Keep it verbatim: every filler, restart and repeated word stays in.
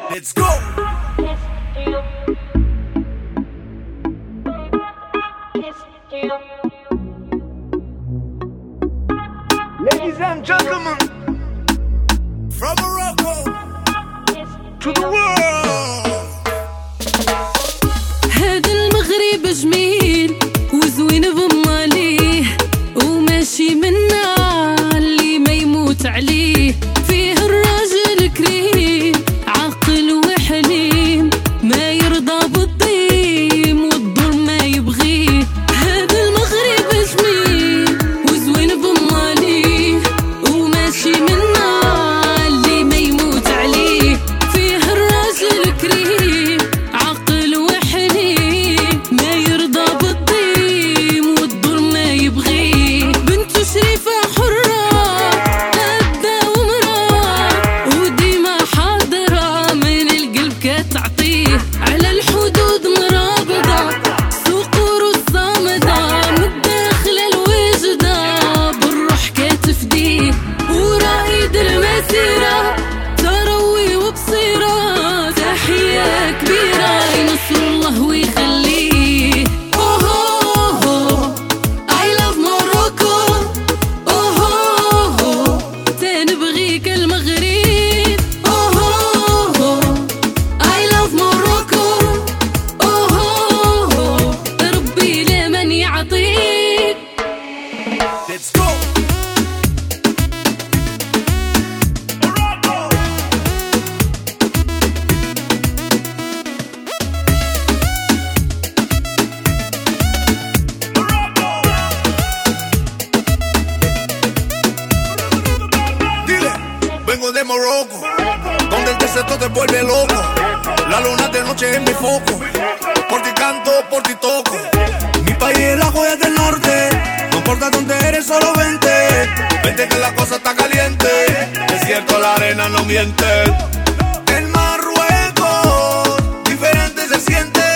Let's go. Ladies and gentlemen, from Morocco to the world. هذا المغرب جميل وزوين بماليه وماشي منا اللي ما يموت عليه. فيه الراجل كريم عاقل وحليم ما يرضى بالضيم والظلم ما يبغيه. هذا المغرب جميل وزوين بماليه وماشي منا اللي ما يموت عليه. فيه الراجل كريم عاقل وحليم ما يرضى بالضيم والظلم ما يبغيه. بنته شريفة حرة قدها ومراه وديما حاضرة من القلب كتعطيه. على الحدود مرابضة صقور الصامدة متداخلة الوجدة بالروح كتفديه. ورائد المسيرة تروي وبصيرة تحية كبيرة ينصر الله ويخليه. أوه I love Morocco. أوه تنبغيك المغرب. أوه I love Morocco. أوه ربي لمن يعطيك. Let's go. Morocco. Dile, vengo de Morocco, donde el desierto te vuelve loco. La luna de noche es mi foco. Por ti canto, por ti toco. Mi país es la joya del norte. No importa dónde eres, solo vente. Vente que la cosa está caliente. Es cierto, la arena no miente. En Marruecos, diferente se siente.